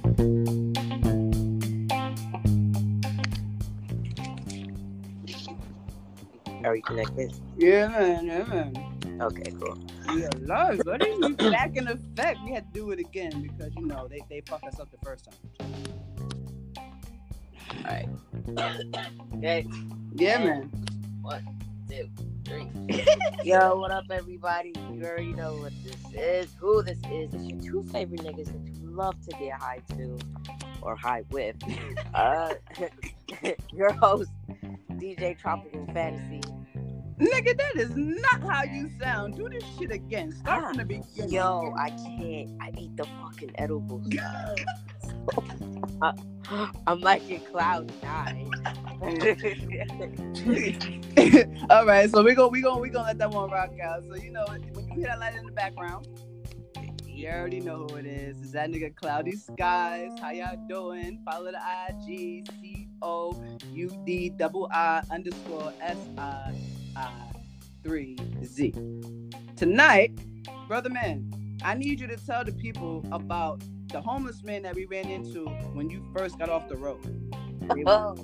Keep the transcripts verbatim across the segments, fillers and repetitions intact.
Are you connected? Yeah, man, yeah, man. Okay, cool. Yeah, Lord, buddy, we back in effect. We had to do it again because, you know, they, they fucked us up the first time. All right. Okay. Yeah, And man. One, two, three. Yo, what up, everybody? You already know what this is, who this is. It's your two favorite niggas that you love to get high to or high with. Uh, your host, D J Tropical Fantasy. Nigga, that is not how you sound. Do this shit again. Start Ah, from the beginning. Yo, I can't. I ate the fucking edibles. uh, I'm like in cloud nine. All right, so we go, we go, we gonna let that one rock out. So you know, when you hear that light in the background, you already know who it is. It's that nigga Cloudy Skies. How y'all doing? Follow the I G C O U D double I underscore S I I three Z. Tonight, brother man, I need you to tell the people about the homeless man that we ran into when you first got off the road. Oh.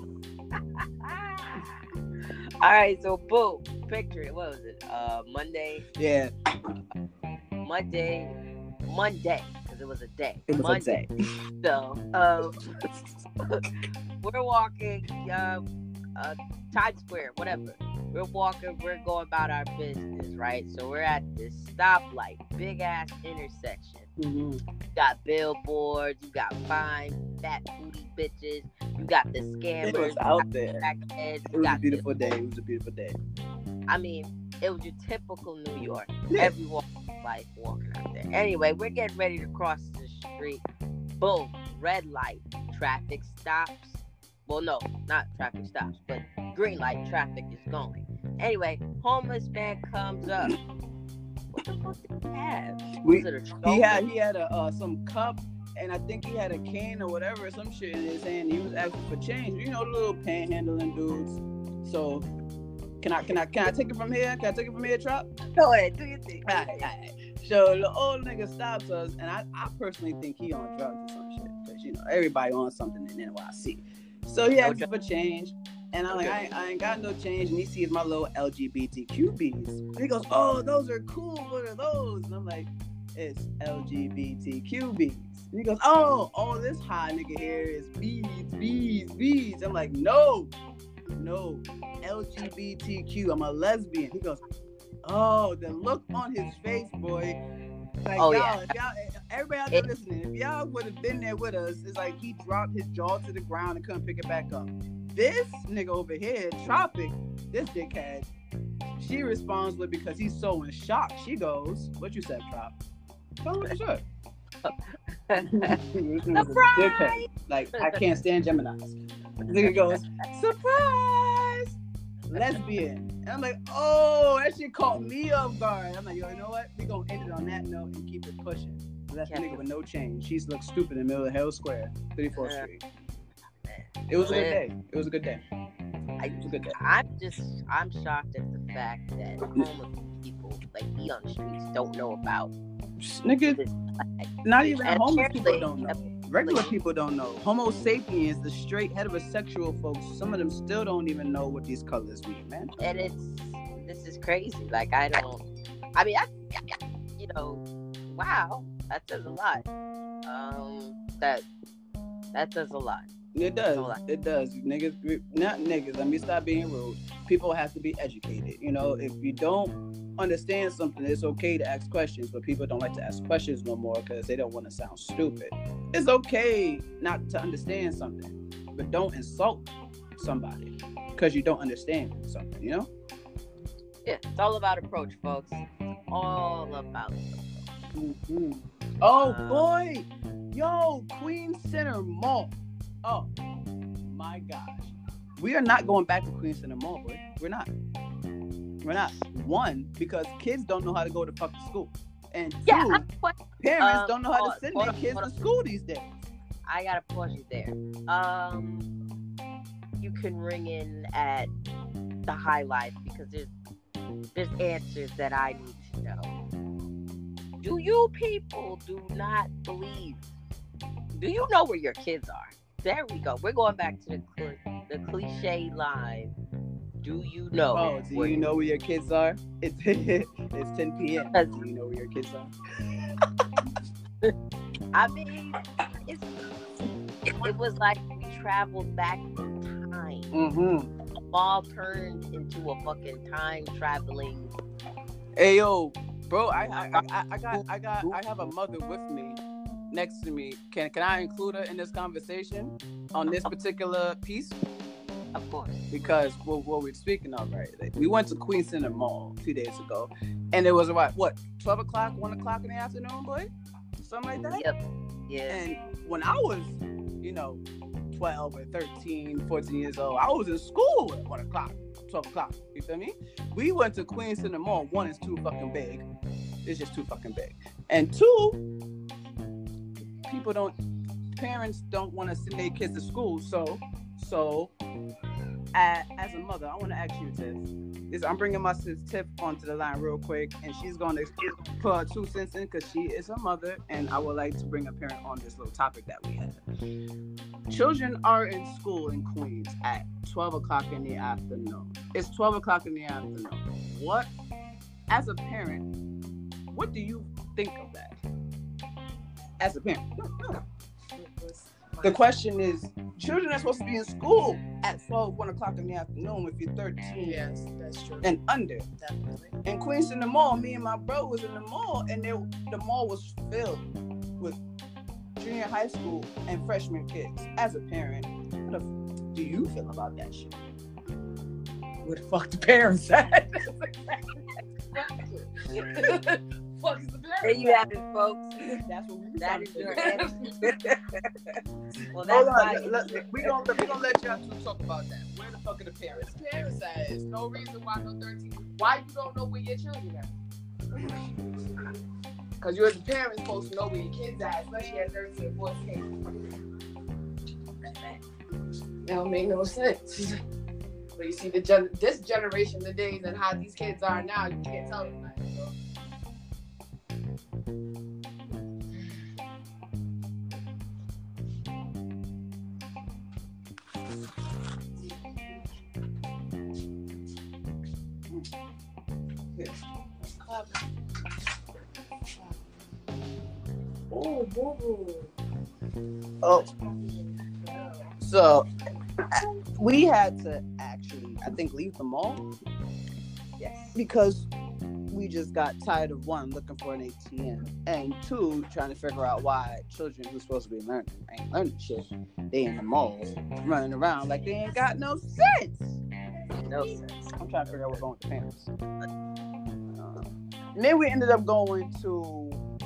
All right, so boom, picture it. What was it? Uh, Monday. Yeah. Monday. Monday, because it was a day. It was Monday. a day. So, um, we're walking, uh, uh, Times Square, whatever. We're walking, we're going about our business, right? So we're at this stoplight, big ass intersection. Mm-hmm. You got billboards, you got fine, fat booty bitches, you got the scammers. It was out there. Crackheads, It was a beautiful day. It was a beautiful day. I mean, it was your typical New York. Yeah. Everyone like walking out there. Anyway, we're getting ready to cross the street. Boom, red light, traffic stops. Well, no, not traffic stops, but green light, traffic is going. Anyway, homeless man comes up. What the fuck did he have? We, Was it a he stroller? had he had a uh, some cup, and I think he had a cane or whatever, some shit in his hand. He was asking for change. You know, the little panhandling dudes. So, can I can I can I take it from here? Can I take it from here, Trop? Go ahead, do your thing. All right, all right. So the old nigga stops us, and I, I personally think he on drugs or some shit, because you know everybody on something in N Y C. So he asked for change, and I'm like, I, I ain't got no change, and he sees my little L G B T Q Bs. And he goes, oh, those are cool, what are those? And I'm like, it's L G B T Q Bs. And he goes, oh, oh, this high nigga here is beads, beads, beads. I'm like, no, no, L G B T Q, I'm a lesbian. He goes, oh, the look on his face, boy. Like, Oh, y'all, yeah. if y'all, everybody out there listening, if y'all would have been there with us, it's like he dropped his jaw to the ground and couldn't pick it back up. This nigga over here, Tropic, this dickhead, she responds with, because he's so in shock, she goes, what you said, Trop? Tell him what you said. Surprise! Like, I can't stand Geminis. The nigga goes, surprise! Lesbian. And I'm like, oh, that shit caught me off guard. I'm like, yo, you know what? We gonna end it on that note and keep it pushing. That's the nigga with no change. She's looked stupid in the middle of Hell Square, thirty-fourth Yeah. Street. It was a good day. It was a good day. I, It was a good day. I'm just, I'm shocked at the fact that homeless people, like, be on the streets, don't know about Nigga, this. not even And homeless people apparently- don't know. Regular people don't know. Homo sapiens, the straight heterosexual folks, some of them still don't even know what these colors mean, man. And it's, this is crazy. Like, I don't, I mean, I, you know, wow, that says a lot. Um, that, that says a lot. It does. Hold on. It does. Niggas, not niggas. Let me stop being rude. People have to be educated. You know, if you don't understand something, it's okay to ask questions, but people don't like to ask questions no more because they don't want to sound stupid. It's okay not to understand something, but don't insult somebody because you don't understand something, you know? Yeah, it's all about approach, folks. All about Mm-hmm. Oh, Uh, boy. Yo, Queen Center Mall. Oh, my gosh. We are not going back to Queen Center Mall, boy. We're not. We're not. One, because kids don't know how to go to fucking school. And two, Yeah, I'm, what, parents um, don't know how hold- to send hold their on, kids hold to on. school these days. I gotta pause you there. Um, you can ring in at the High Life because there's there's answers that I need to know. Do you people do not believe Do you know where your kids are? There we go. We're going back to the cl- the cliche line. Do you know? Oh, do you know where your kids are? It's it's ten p.m. Do you know where your kids are? I mean, it's, it was like we traveled back in time. Mm-hmm. All turned into a fucking time traveling. Hey yo, bro, I I, I I got I got I have a mother with me, next to me. Can can I include her in this conversation on this particular piece? Of course. Because what, what we're speaking of, right? Like, we went to Queen Center Mall two days ago, and it was about what twelve o'clock, one o'clock in the afternoon, boy, something like that. Yep. Yeah. And when I was, you know, twelve or thirteen, fourteen years old, I was in school at one o'clock, twelve o'clock. You feel me? We went to Queen Center Mall. One is too fucking big. It's just too fucking big. And two, people don't, parents don't want to send their kids to school. So, so as, as a mother, I want to ask you, Tiff. This, I'm bringing my sis Tiff onto the line real quick, and she's going to put her two cents in because she is a mother, and I would like to bring a parent on this little topic that we have. Children are in school in Queens at twelve o'clock in the afternoon. It's twelve o'clock in the afternoon. What, as a parent, what do you think of that? As a parent. The question is, children are supposed to be in school at twelve, one o'clock in the afternoon if you're thirteen. Yes, that's true. And under. Definitely. In Queens in the mall, me and my bro was in the mall, and they, the mall was filled with junior high school and freshman kids. As a parent, what the f- do you feel about that shit? Where the fuck the parents at? Fuck is the There you have it, folks. That's what we That is your answer. Well, Hold that's on, why. let, let, we gonna we gonna let y'all two talk about that. Where the fuck are the parents? Where's parents at? There's no reason why no thirteen. Why you don't know where your children at? Because you as a parent supposed to know where your kids at, especially at thirteen, fourteen. That don't make no sense. But you see, the gen- this generation, the days and how these kids are now, you can't tell them that. So. Oh, boo boo. Oh, so we had to actually, I think, leave the mall. Yes. Because we just got tired of one, looking for an A T M, and two, trying to figure out why children who's supposed to be learning ain't learning shit. They in the mall running around like they ain't got no sense. No sense. I'm trying to figure out what's going with the parents. Uh, and then we ended up going to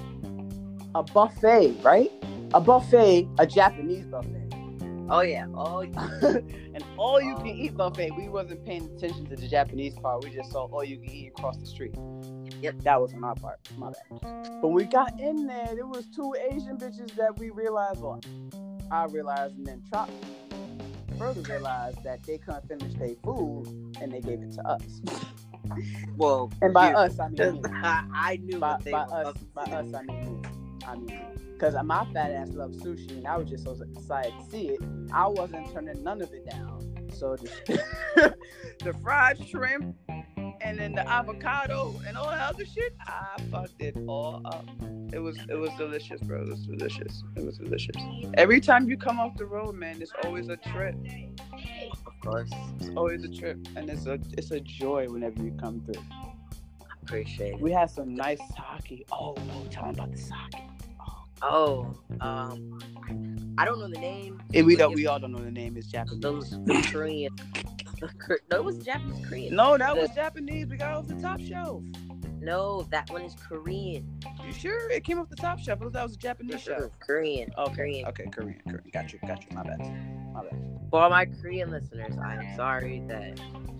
a buffet, right? A buffet, a Japanese buffet. Oh yeah. Oh yeah. And all you can eat buffet. We wasn't paying attention to the Japanese part. We just saw all you can eat across the street. Yep. That was on our part. My bad. But we got in there. There was two Asian bitches that we realized. Well, I realized, and then Chop further realized that they couldn't finish their food, and they gave it to us. Well, And by you, us, I mean me. I knew By, what they by were us, up by to. us, I mean me. I mean me. Because my fat ass loves sushi, and I was just so excited to see it. I wasn't turning none of it down. So the, the fried shrimp, and then the avocado, and all that other shit, I fucked it all up. It was it was delicious, bro. It was delicious. It was delicious. Every time you come off the road, man, it's always a trip. Of course. It's always a trip, and it's a it's a joy whenever you come through. Appreciate it. We had some nice sake. Oh, oh tell them about the sake. Oh, um, I don't know the name. And we don't. We all don't know the name. It's Japanese. Those the Korean. No, it was Japanese Korean. No, that The- was Japanese. We got it off the top shelf. No, that one is Korean. You sure? It came off the top shelf. I thought that was a Japanese shelf. Korean. Okay, Korean. okay, Korean, Korean. Got you, got you. My bad. My bad. For all my Korean listeners, I am sorry that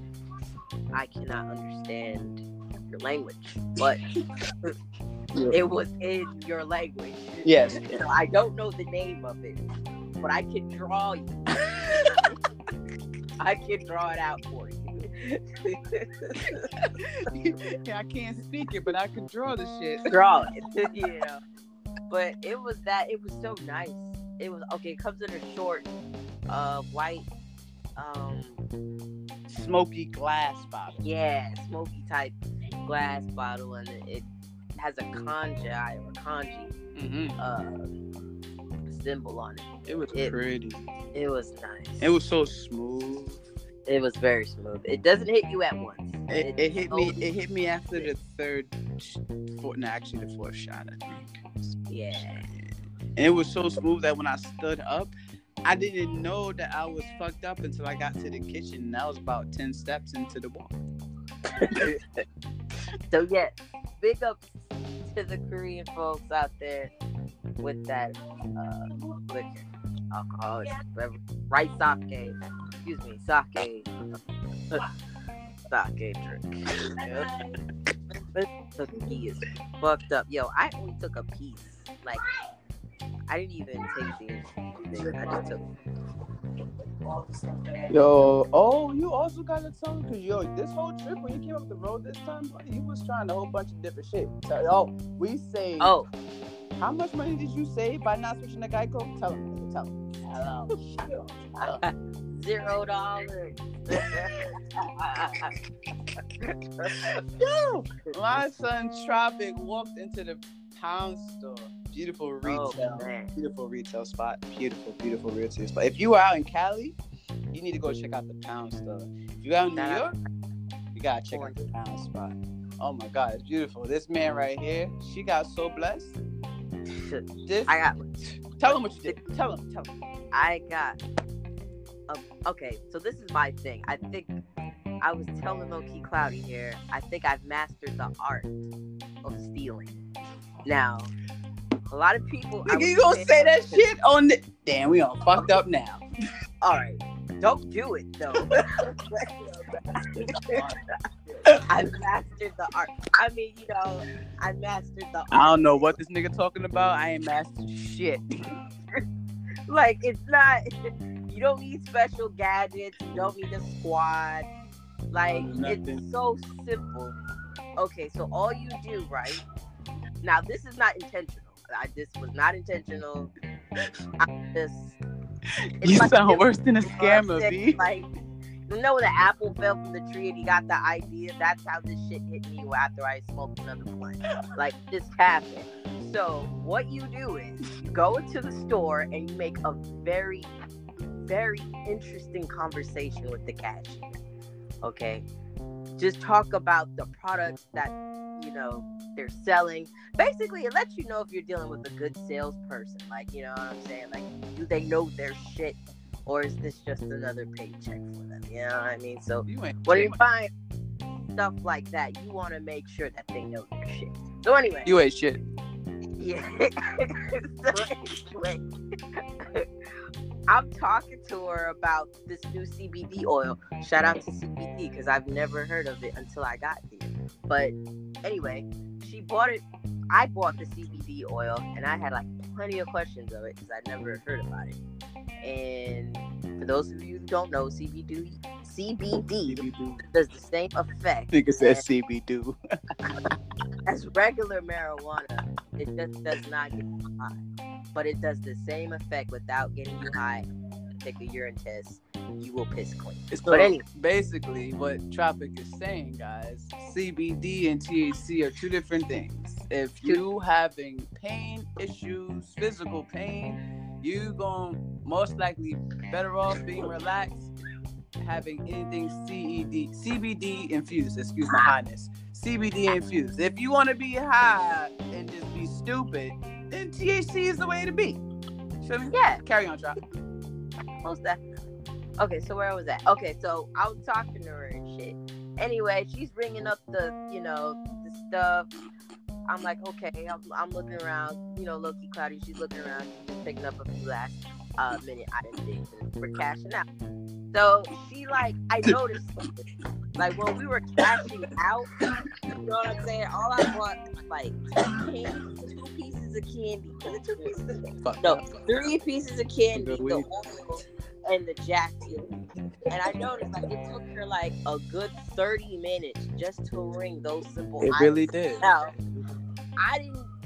I cannot understand your language, but it was in your language. Yes. So I don't know the name of it, but I can draw you. I can draw it out for you. Yeah, I can't speak it, but I can draw the shit. Draw it, you know. But it was that. It was so nice. It was okay. It comes in a short, uh, white, um, smoky glass bottle. Yeah, smoky type glass bottle, and it, it has a kanji or kanji Mm-hmm. uh, symbol on it. It was It- pretty. It was nice. It was so smooth. It was very smooth. It doesn't hit you at once. It, it hit me. slowly- It hit me after the third, sh- fourth, no, actually the fourth shot, I think. Yeah. And it was so smooth that when I stood up, I didn't know that I was fucked up until I got to the kitchen. And I was about ten steps into the wall. So yeah, big ups to the Korean folks out there with that uh, liquor, alcohol, whatever. Right sake. Excuse me, sake. Sake drink. This cookie is fucked up. Yo, I only took a piece. Like, I didn't even take the thing. I just took. Yo, oh, you also got a tongue? Because, yo, this whole trip, when you came up the road this time, you was trying a whole bunch of different shit. So, oh, we saved. Oh, How much money did you save by not switching to Geico? Tell him. Tell him. hello. Zero dollars. Yo, my son Tropic walked into the pound store. Beautiful retail. Oh, man. Beautiful retail spot. Beautiful, beautiful retail spot. If you are out in Cali, you need to go check out the pound store. If you're out in New Shout out. York, you gotta check out the pound spot. Oh my God, it's beautiful. This man right here, she got so blessed. This, I got. tell him what you did. Tell him. Tell him. I got. Um, okay, so this is my thing. I think I was telling Low Key Cloudy here. I think I've mastered the art of stealing. Now, a lot of people. I Nigga, was you gonna saying- say that shit on the? Damn, we all fucked up now. All right, don't do it though. I mastered the art. I mean, you know, I mastered the art. I don't know what this nigga talking about. I ain't mastered shit. Like, it's not. You don't need special gadgets. You don't need a squad. Like, Nothing. it's so simple. Okay, so all you do, right? Now, this is not intentional. I, this was not intentional. I just. it's You like sound this worse than a scammer, concept, B. Like, you know, when the apple fell from the tree and he got the idea. That's how this shit hit me after I smoked another blunt. Like, this happened. So what you do is you go into the store and you make a very, very interesting conversation with the cashier. Okay, just talk about the products that you know they're selling. Basically, it lets you know if you're dealing with a good salesperson. Like, you know what I'm saying? Like, do they know their shit, or is this just another paycheck for them? You know what I mean? So You ain't when shit. you find stuff like that, you want to make sure that they know their shit. So anyway, You ain't shit. yeah. So anyway, I'm talking to her about this new C B D oil. Shout out to C B D because I've never heard of it until I got here. But anyway, she bought it. I bought the C B D oil, and I had like plenty of questions of it because I never heard about it. And for those of you who don't know, C B D C B D does the same effect Nigga said as, C B do. as regular marijuana. It just does not get you high, but it does the same effect without getting you high. Take a urine test, you will piss clean. So But anyway. basically, what Tropic is saying, guys, C B D and T H C are two different things. If you having pain issues, physical pain, you gonna most likely better off being relaxed, having anything C E D, C B D infused. Excuse my highness. C B D infused. If you want to be high and just be stupid, then T H C is the way to be. Feel me? Yeah. Carry on, Trop. Most definitely. Okay, so where was that? Okay, so I was talking to her and shit. Anyway, she's bringing up the, you know, the stuff. I'm like, okay, I'm, I'm looking around. You know, Low Key Cloudy, she's looking around. She's just picking up a few last uh, minute item things and we're cashing out. So she like, I noticed something. Like when we were cashing out, you know what I'm saying? All I bought was like candy, two pieces of candy. Was it two pieces of candy? Fuck No, up. three pieces of candy, Good the weed. oil, and the Jack Deal. And I noticed like it took her like a good thirty minutes just to ring those simple It items. really did. Now, I didn't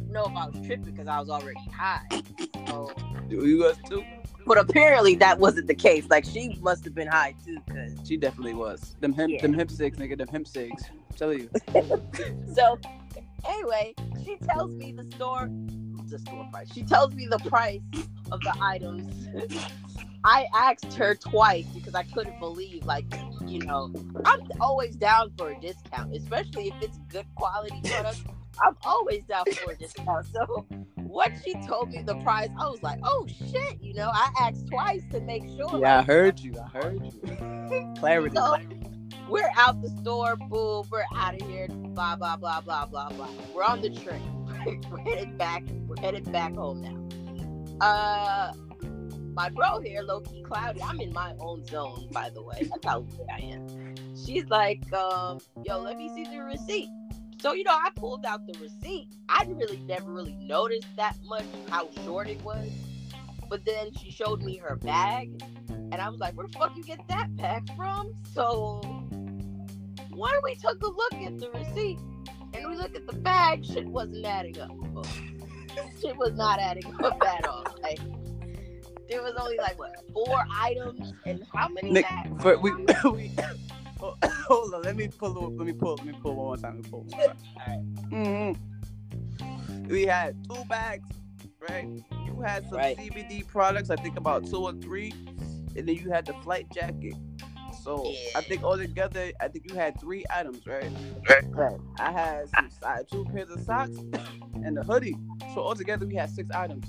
didn't know if I was tripping because I was already high. So, You was too. but apparently that wasn't the case. Like she must have been high too, cause She definitely was. Them hemp, Yeah. them hemp six, nigga. Them hemp six. I'm telling you. so anyway, she tells me the store, the store price. She tells me the price of the items. I asked her twice because I couldn't believe, like, you know, I'm always down for a discount, especially if it's good quality product. I'm always down for a discount. So when she told me the price, I was like, oh shit, you know, I asked twice to make sure. Yeah, I like, heard you. I heard you. Clarity. So we're out the store, boom, we're out of here, blah, blah, blah, blah, blah, blah. We're on the train. We're headed back. We're headed back home now. Uh, my bro here, low-key cloudy. I'm in my own zone, by the way. That's how good I am. She's like, um, yo, let me see the receipt. So, you know, I pulled out the receipt. I really never really noticed that much how short it was. But then she showed me her bag. And I was like, where the fuck you get that bag from? So when we took a look at the receipt and we looked at the bag, shit wasn't adding up. Shit was not adding up at all. Like, there was only like, what, four items? And how many Nick, bags? for, we, we, oh, hold on. Let me pull, let me pull, let me pull one more time. Let me pull one more time. All right. Mm-hmm. We had two bags, right? You had some Right. C B D products, I think about two or three, and then you had the flight jacket. So Yeah. I think altogether, I think you had three items, right? Right. I had some, I had two pairs of socks and a hoodie. So altogether, we had six items.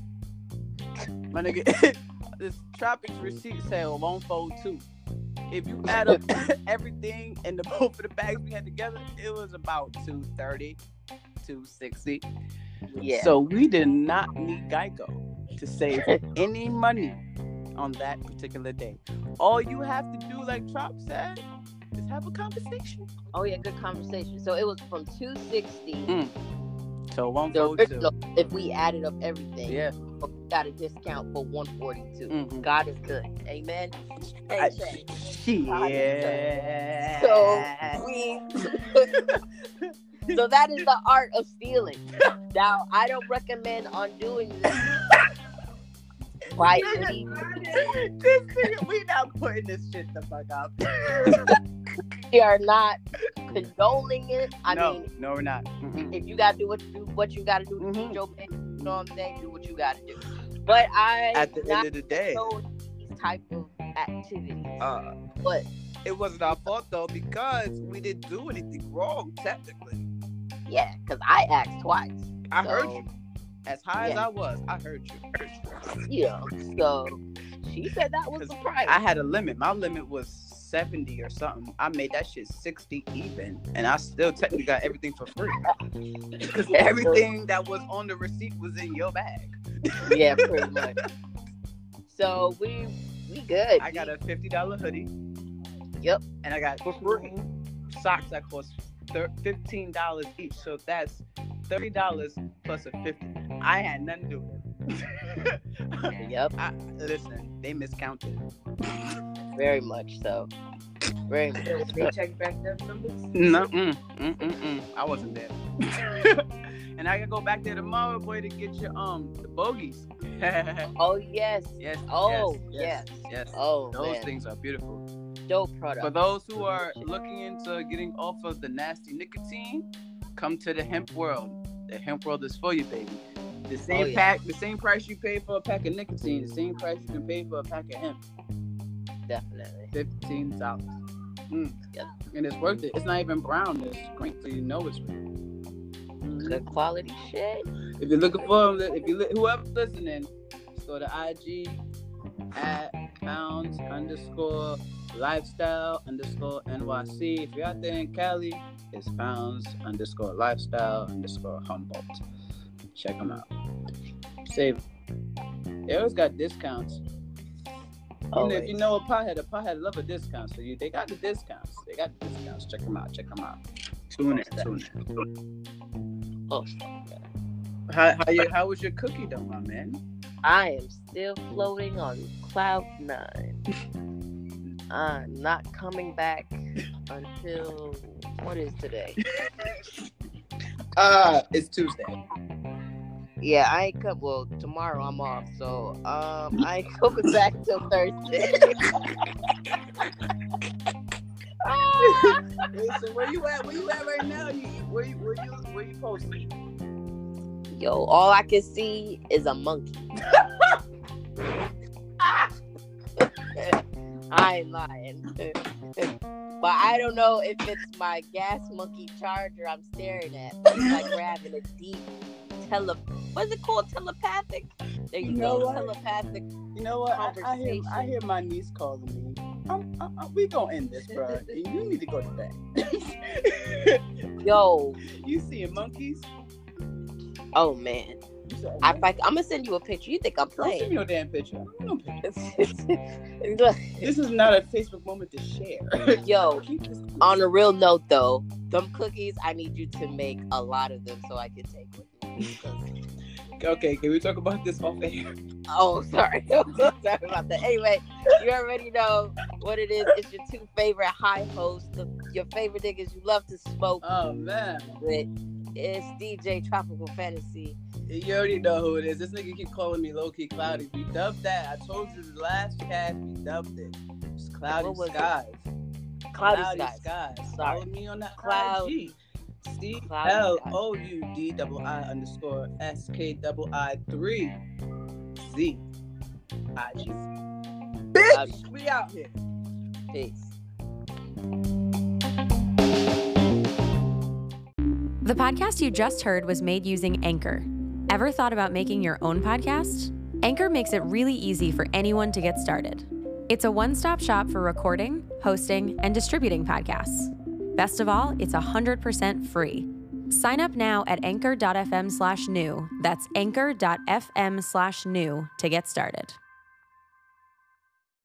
My nigga, this Tropics receipt sale one fold two. If you add up everything and the both of the bags we had together, it was about two thirty, two sixty. Yeah. So we did not need Geico to save any money on that particular day. All you have to do, like Trop said, is have a conversation. Oh, yeah, good conversation. So it was from two sixty. Mm. So one The fold two. original, if we added up everything, Yeah. we got a discount for one forty-two. Mhm. God is good. Amen. I- Amen. Shit. So we so that is the art of stealing. Now I don't recommend undoing this. Right? We, This nigga, we not putting this shit the fuck up. we are not condoning it. I no, mean, no, we're not. Mm-mm. if you gotta do what you do, what you gotta do to Mhm. feed your man, you know what I'm saying? Do what you gotta do. But I At the not end of the day, condone these type of activities. uh, But it wasn't our fault though because we didn't do anything wrong technically. yeah, because I asked twice. I So, heard you. As high as yeah. I was, I heard you. Heard you. Yeah. So she said that was the price. I had a limit. My limit was seventy or something. I made that shit sixty even, and I still technically got everything for free because everything that was on the receipt was in your bag. Yeah, pretty much. So we we good. I got a fifty dollar hoodie. Yep. And I got For free. two socks that cost thir- fifteen dollars each. So that's thirty dollars plus a fifty. I had nothing to do with it. Yep. I, listen, they miscounted. Very much so. Very much. Did they So. check back them numbers? No, mm, mm, mm, mm. I wasn't there. And I gotta go back there tomorrow, boy, to get your um the bogeys. Oh yes. Yes. Oh yes. yes. Yes. yes. Oh Those man. things are beautiful. Dope product. For those who are looking into getting off of the nasty nicotine, come to the hemp world. The hemp world is for you, baby. The same Oh, yeah. pack, the same price you pay for a pack of nicotine, the same price you can pay for a pack of hemp. Definitely. Fifteen dollars. Mm. Yep. And it's worth it. It's not even brown. It's green, so you know it's real. Mm. Good quality shit. If you're looking for them, if you li- whoever listening, just go to I G at pounds underscore lifestyle underscore N Y C. If you're out there in Cali, it's pounds underscore lifestyle underscore Humboldt. Check them out. Save. They always got discounts. You know, if you know a pothead, a pothead love a discount. So you, they got the discounts. They got the discounts. Check them out. Check them out. Tune in. Tune in. Oh, How how, you, how was your cookie though, my man? I am still floating on cloud nine. I'm not coming back until what is today? Uh, it's Tuesday. Yeah, I ain't come. Well, tomorrow I'm off, so um, I ain't coming back till Thursday. Wait, so where you at? Where you at right now? You, where you where you where you posted? Yo, all I can see is a monkey. I ain't lying. But I don't know if it's my gas monkey charger I'm staring at. It's like we're having a deep tele what's it called? Telepathic? There you, You know go. what? Telepathic. You know what? I, I hear Conversation. I hear my niece calling me. I'm, I'm, I'm- we gonna end this, bro. You need to go to bed. Yo, You seeing monkeys? oh man. You said, I, I, I'm gonna send you a picture. You think I'm don't send me playing? no damn picture. I don't want no picture. Look, This is not a Facebook moment to share. Yo, Keep this- on a real note though, them cookies, I need you to make a lot of them so I can take with me. 'Cause- Okay, can we talk about this off air? Oh, sorry. Sorry about that. Anyway, you already know what it is. It's your two favorite high hosts, the, your favorite niggas you love to smoke Oh man, with. It's D J Tropical Fantasy. you already know who it is. This nigga keep calling me low key cloudy. We dubbed that. I told you the last cast we dubbed it. It's cloudy What was it? skies. Cloudy, Cloudy skies. skies. Sorry. Follow me on that Cloud- I G. C Cloudy L skies. O U D double I underscore S K double I three Z I G. Cloudy. Bitch, we out here. Peace. The podcast you just heard was made using Anchor. Ever thought about making your own podcast? Anchor makes it really easy for anyone to get started. It's a one-stop shop for recording, hosting, and distributing podcasts. Best of all, it's one hundred percent free. Sign up now at anchor.fm slash new. That's anchor.fm slash new to get started.